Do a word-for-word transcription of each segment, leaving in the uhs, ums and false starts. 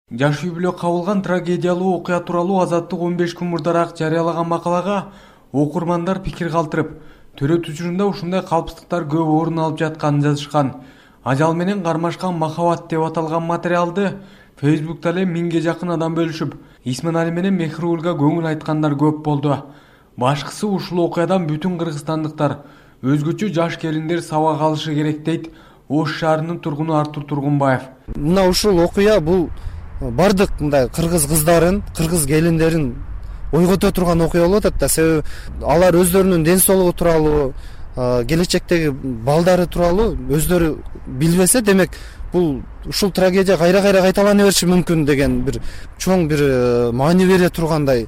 Жаш үй бүлө кабылган трагедиялуу окуя тууралуу Азаттык он беш күн мурдараак жарыялаган макалага окурмандар пикир калтырып, төрөт учурунда ушундай калпсыздыктар көп орун алып жатканын жазышкан. Ажал менен кармашкан махабат деп аталган материалды Фейсбукта эле миңге жакын адам бөлүшүп, Исманали менен Мехригулга көңүл айткандар көп болду. Башкысы ушул окуядан бүтүн кыргызстандыктар, өзгөчө жаш келиндер сабак алышы керек дейт Ош шаарынын тургуну Артур Тургунбаев. Мына ушул окуя бул бардык мындай кыргыз кыздарын, кыргыз келиндерин ойгото турган окуя болуп атат да. Себеби алар өздөрүнүн ден соолугу тууралуу, келечектеги балдары тууралуу өздөрү билбесе, демек бул ушул трагедия кайра кайра кайталана бериши мүмкүн деген бир чоң бир маани бере тургандай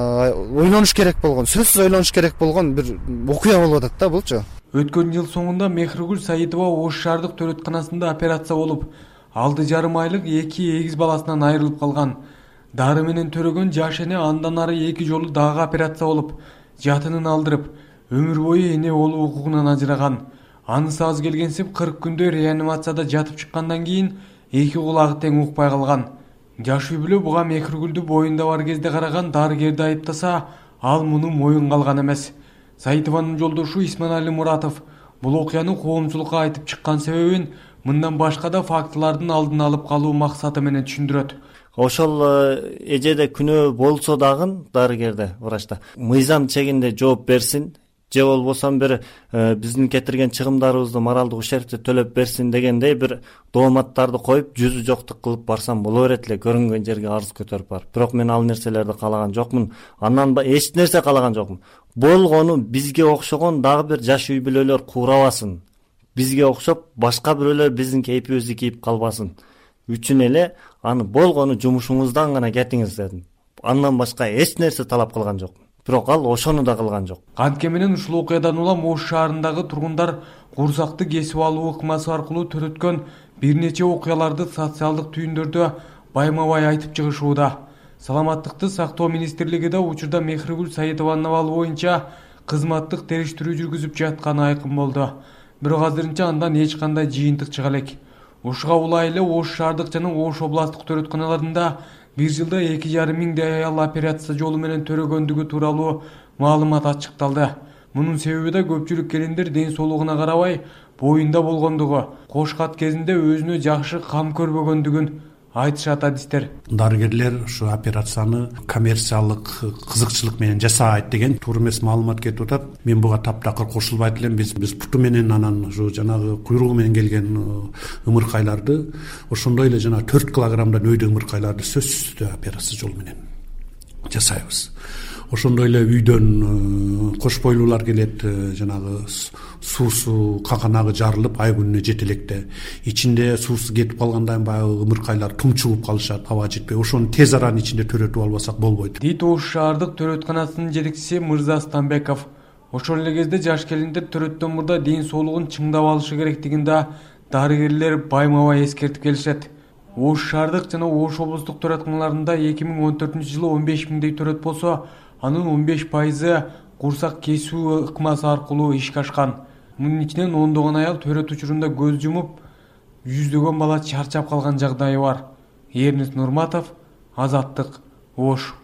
ойлонуш керек болгон, сөзсүз ойлонуш керек болгон бир окуя болуп атат да булчу. Өткөн жыл соңунда Мехригул Саитова Ош шаардык төрөтканасында операция болуп, алты жарым айлык эки эгиз баласынан айрылып калган. Дары менен төрөгөн жаш эне андан ары эки жолу дагы операция болуп, жатынын алдырып, өмүр бою эне болуу укугунан ажыраган. Анысы аз келгенсип кырк күндөй реанимацияда жатып чыккандан кийин эки кулагы тең укпай калган. Жаш үй бүлө буга Мехригулду боюнда бар кезде караган дарыгерди айыптаса, ал муну моюнга алган эмес. Саитованын жолдошу Исманали Муратов бул окуяны коомчулукка айтып чыккан себебин мындан башка да фактылардын алдын алып калуу максаты менен түшүндүрөт. Ошол эжеде күнөө болсо дагы дарыгерде, врачта мыйзам чегинде жооп берсин, же болбосо бир биздин кетирген чыгымдарыбызды моралдык ущербти төлөп берсин дегендей бир дооматтарды коюп, жүзү жоктук кылып барсам боло берет эле, көрүнгөн жерге арыз көтөрүп барып. Бирок мен ал нерселерди каалаган жокмун. Андан эч нерсе каалаган жокмун. Болгону бизге окшогон дагы бир жаш үй бүлөлөр куурабасын. Бизге окшоп башка бирөөлөр биздин кейпибизди кийип калбасын үчүн эле аны болгону жумушуңуздан гана кетиңиз дедим. Андан башка эч нерсе талап кылган жокмун. Бирок ал ошону да кылган жок. Кантке менен ушул окуядан улам Ош шаарындагы тургундар курсакты кесип алуу ыкмасы аркылуу төрөткөн бир нече окуяларды социалдык түйүндөрдө байма-бай айтып чыгышууда. Саламаттыкты сактоо министрлиги да учурда Мехригул Саитованын абалы боюнча кызматтык териштирүү жүргүзүп жатканы айкын болду. Бирок азырынча андан эч кандай жыйынтык чыга элек. Ушуга улай эле Ош шаардык жана Ош областтык төрөтканаларында бир жылда эки жарым миңдей аял операция жолу менен төрөгөндүгү тууралуу маалымат ачыкталды. Мунун себеби да көпчүлүк келиндер ден соолугуна карабай боюнда болгондугу, кош кат кезинде өзүнө жакшы кам көрбөгөндүгүн айтышат адистер. Дарыгерлер ушу операцияны коммерциялык кызыкчылык менен жасайт деген туура эмес маалымат кетип атат. Мен буга таптакыр кошулбайт элем. Биз биз путу менен анан ушу жанагы куйругу менен келген ымыркайларды, ошондой эле жана төрт килограммдан өйдө ымыркайларды сөзсүз түрдө операция жолу менен жасайбыз. Ошондой эле үйдөн кош бойлуулар келет, жанагы суусу каканагы жарылып ай күнүнө жете электе. Ичинде суусу кетип калгандан баягы ымыркайлар тумчугуп калышат, аба жетпей. Ошону тез аранын ичинде төрөтүп албасак болбойт. Дейт Ош шаардык төрөтканасынын жетекчиси Мырза Станбеков. Ошол эле кезде жаш келиндер төрөттөн мурда ден соолугун чыңдап алышы керектигин да дарыгерлер байма-бай эскертип келишет. Ош шаардык жана Ош облустук төрөтканаларында эки миң он төртүнчү жылы он беш миңдей төрөт болсо, анын он беш пайызы курсак кесүү ыкмасы аркылуу ишке ашкан. Мунун ичинен ондогон аял төрөт учурунда көз жумуп, жүздөгөн бала чарчап калган жагдайы бар. Эрнис Нурматов, Азаттык, Ош.